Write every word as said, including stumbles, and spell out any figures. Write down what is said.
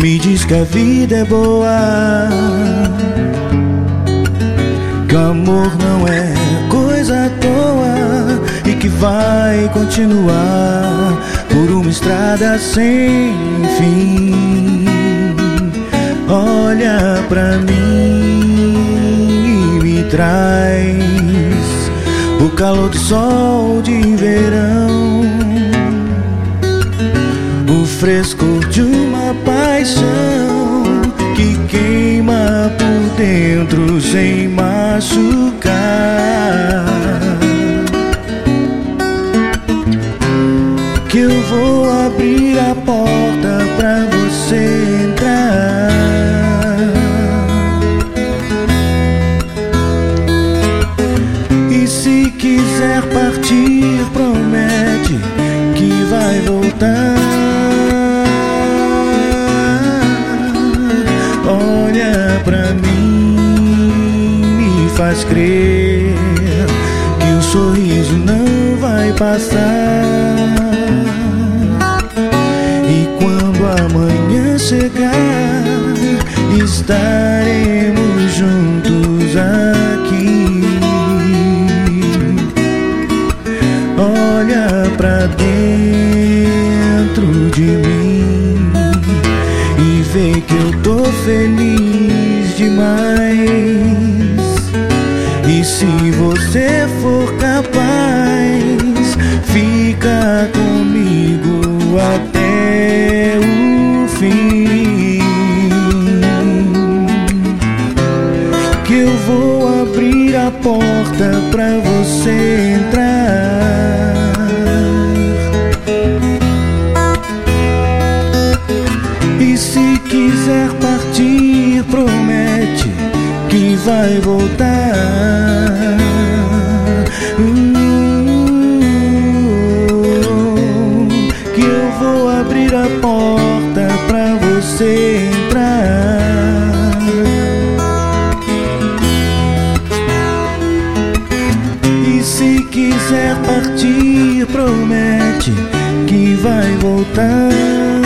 Me diz que a vida é boa, que o amor não é coisa à toa e que vai continuar por uma estrada sem fim. Olha pra mim e me traz o calor do sol de verão, o frescor de uma paixão que queima por dentro sem machucar. Que eu vou abrir a porta pra você entrar. E se quiser partir, promete que vai voltar. Olha pra mim, me faz crer que o sorriso não vai passar. E quando amanhã chegar, estaremos juntos aqui. Olha pra dentro de mim e vê que eu tô feliz demais. E se você for capaz, fica comigo até o fim. Que eu vou abrir a porta pra você entrar. E se quiser partir, promete que vai voltar. uh, Que eu vou abrir a porta pra você entrar. E se quiser partir, promete que vai voltar.